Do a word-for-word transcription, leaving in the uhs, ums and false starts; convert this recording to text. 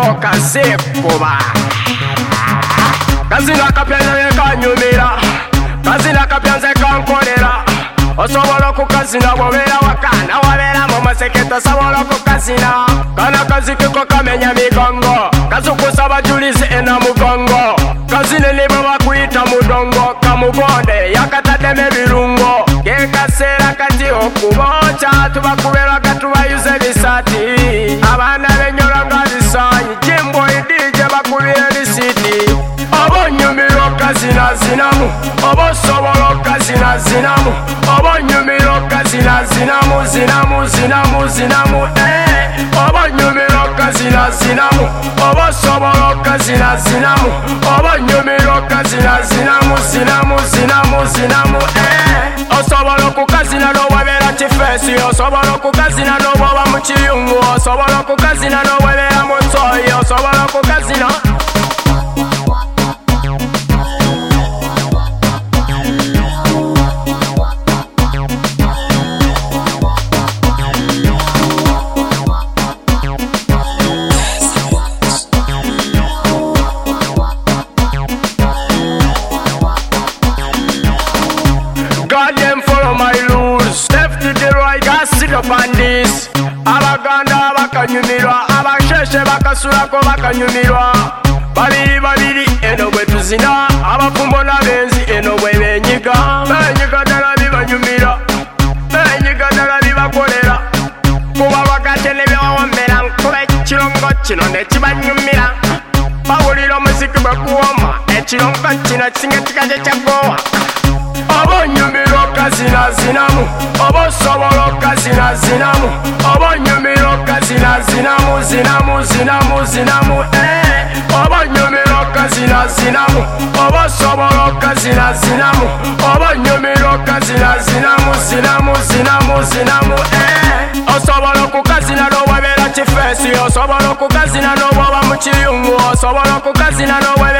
ko kasekuba kazina kapyanze kanyumira kazina kapyanze kankolera osobola kukazina bwobera wakana wabera mu maseketa sabola kukazina kana kazikiko kamenya migongo kazukusa abajulizi ena mugongo kazine nibo bakuyita mudongo kamugonde yakatateme birungo kekasera kati okuboca tubakubera katubayuze bisati abana benyora nga bisanyi jimbo idije bakubira lisiti obonyumiro kazina zinamu obosobolo kazina zinamu obonyumiro kazina zinamu zinamu zinamu zinamu eh obonyumiro kazina zinamu obosobolo kazina zinamu obonyumiro kazina zinamu zinamu zinamu zinamu eh osobolo kukazina no wabera chifesi osobolo kukazina no baba mu kiyungu osobolo kukazina no wabera mu tsoyi osobolo kukazina Bandis abaganda bakanyumirwa abasheshe bakasurako bakanyumirwa babiri babiri eno bwe tuzina abafumbo n'abenzi eno bwe benyiga benyiga ddala bibanyumira benyiga ddala bibakolera kuba bagatene byawawombera nkuba ekirongo kino nekibanyumira bawulira omuziki bwe guwoma ekirongo kino kisinga kikaje kyagowa obonyumiro kazina zinamu obosobolo kazina zinamu obonyumiro kazina zinamu zinamu zinamu zinamu eh obonyumiro kazina zinamu obosobolo kazina zinamu obonyumiro kazina zinamu zinamu zinamu zinamu eh osobolo kukazina no wabera chifesi osobolo kukazina no baba mu kiyungu osobolo kukazina no